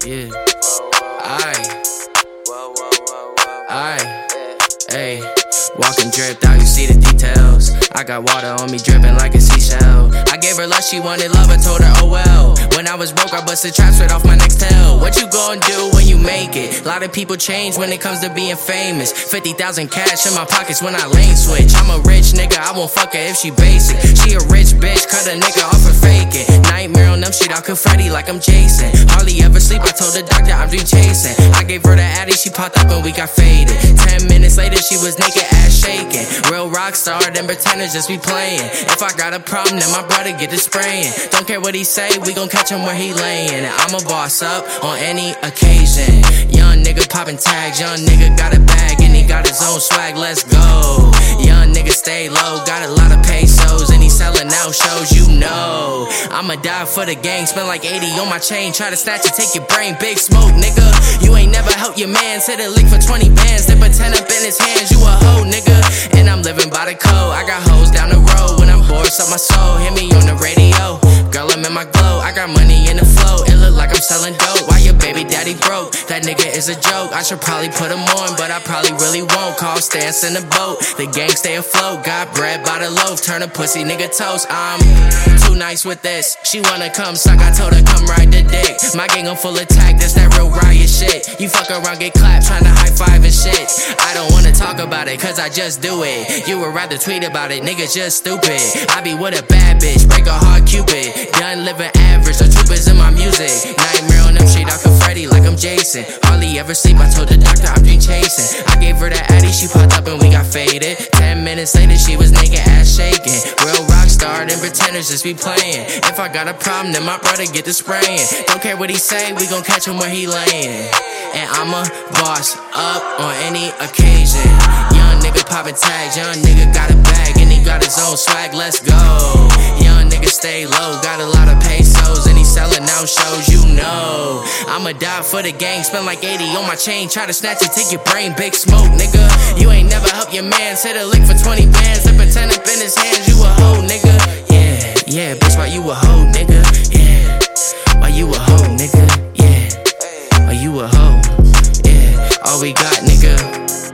Yeah. Aye. Hey. Walking dripped out, you see the details. I got water on me dripping like a seashell. I gave her love, she wanted love, I told her oh well. When I was broke, I busted traps right off my next tail. What you gon' do when you make it? A lot of people change when it comes to being famous. 50,000 cash in my pockets when I lane switch. I'm a rich nigga, I won't fuck her if she basic. She a rich bitch, cut a nigga off for faking. Nightmare on them shit, I confetti like I'm Jason. Hardly ever sleep, I told the doctor I'm dream chasing. I gave her the addy, she popped up and we got faded. 10 minutes later, she was naked, ass shaking. Real rock star, them pretenders just be playing. If I got a problem, then my brother get to spraying. Don't care what he say, we gon' catch him where he laying. I'm a boss up on any occasion. Young nigga popping tags, young nigga got a bag and he got his own swag, let's go. Young nigga stay low, got a lot of pesos and he selling out shows, you know. I'ma die for the gang, spend like 80 on my chain, try to snatch it, take your brain, big smoke, nigga. You ain't never helped your man, hit a lick for 20 bands, then pretend up in his hands, you a hoe, nigga. And I'm living by the code, I got hoes down the road, when I'm bored, suck my soul, hear me on the radio. Girl, I'm in my glow, I got money in the flow, it look like I'm selling dope. Why your baby daddy broke? That nigga is a joke, I should probably put him on, but I probably really won't. Call stance in the boat, the gang stay afloat, got bread by the loaf, turn a pussy nigga toast. I'm too nice with this, she wanna come suck, I told her come ride the dick. My gang on full attack, that's that real riot shit. You fuck around, get clapped, tryna high five and shit. I don't wanna talk about it, cause I just do it. You would rather tweet about it, niggas just stupid. I be with a bad bitch, break a heart cupid. Done living average, the truth is in my music. Nightmare on them shit, I confetti like I'm Jason. Hardly ever sleep, I told the doctor I'm dream chasing. I gave her the addy, she popped up and we got faded. 10 minutes later, she was naked, ass shaking. Real rock star, them pretenders just be playing. If I got a problem, then my brother get to spraying. Don't care what he say, we gon' catch him where he laying. And I'm a boss up on any occasion. Young nigga poppin' tags, young nigga got a bag and he got his own swag, let's go. Young nigga stay low, got a lot of pesos and he selling out shows, you know. I'ma die for the gang, spend like 80 on my chain, try to snatch it, take your brain, big smoke, nigga. You ain't never helped your man, hit a lick for 20 bands, then pretend up in his hands, you a hoe, nigga. Yeah, bitch, why you a hoe, nigga? Yeah, why you a hoe, nigga? Yeah, why you a hoe? Yeah, all we got, nigga.